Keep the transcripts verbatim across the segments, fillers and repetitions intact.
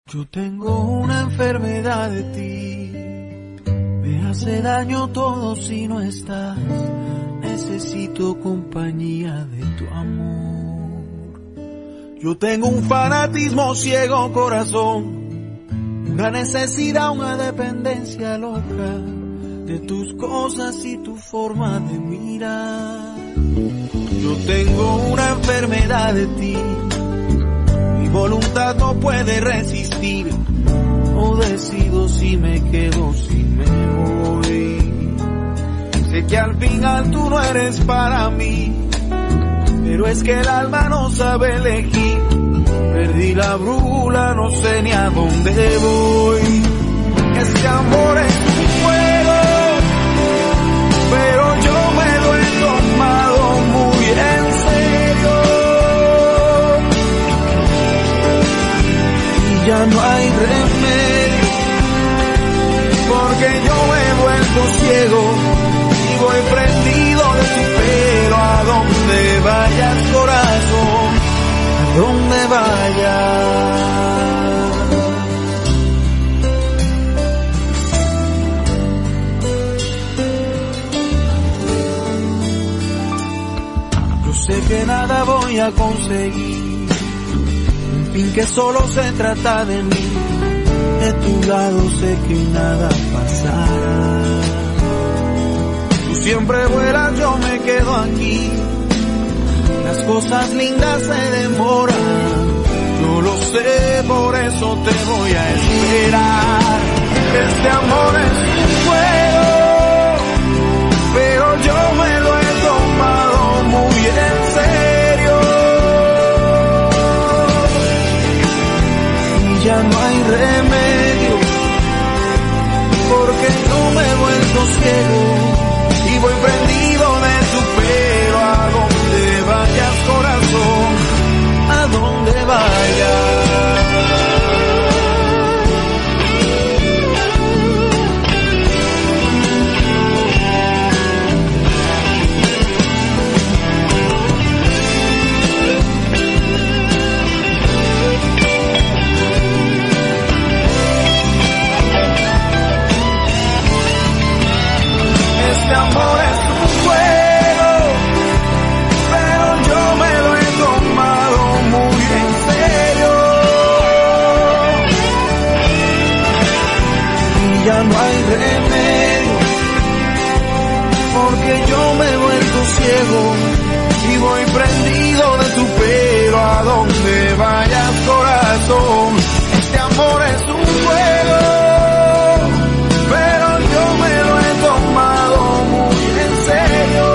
Yo tengo una enfermedad de ti, me hace daño todo si no estás, necesito compañía de tu amor. Yo tengo un fanatismo ciego, corazón, una necesidad, una dependencia loca de tus cosas y tu forma de mirar. Yo tengo una enfermedad de ti, mi voluntad no puede resistir, no decido si me quedo, si me voy. Sé que al final tú no eres para mí, pero es que el alma no sabe elegir. Perdí la brújula, no sé ni a dónde voy. Este amor es un fuego, pero yo me lo he tomado muy en serio. Y ya no hay remedio, porque yo me he vuelto ciego y voy prendido de tu pelo. A donde vayas, corazón, a donde vayas. Sé que nada voy a conseguir, en fin que solo se trata de mí, de tu lado sé que nada pasará. Tú siempre vuelas, yo me quedo aquí, las cosas lindas se demoran, yo lo sé, por eso te voy a esperar. Este amor es un fuego, pero yo me lo he tomado muy en serio. Y ya no hay remedio, porque yo me he vuelto ciego y voy prendido de tu pelo. A donde vayas, corazón, a donde vayas. Este amor es un fuego, pero yo me lo he tomado muy en serio. Y ya no hay remedio, porque yo me he vuelto ciego y voy prendido de tu pelo. A donde vayas, corazón, este amor es un fuego, pero yo me lo he tomado muy en serio.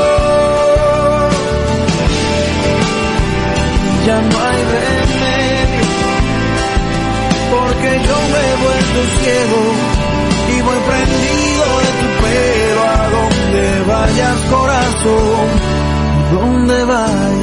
Ya no hay remedio, porque yo me he vuelto ciego y voy prendido de tu pelo. A donde vayas, corazón, a donde vayas.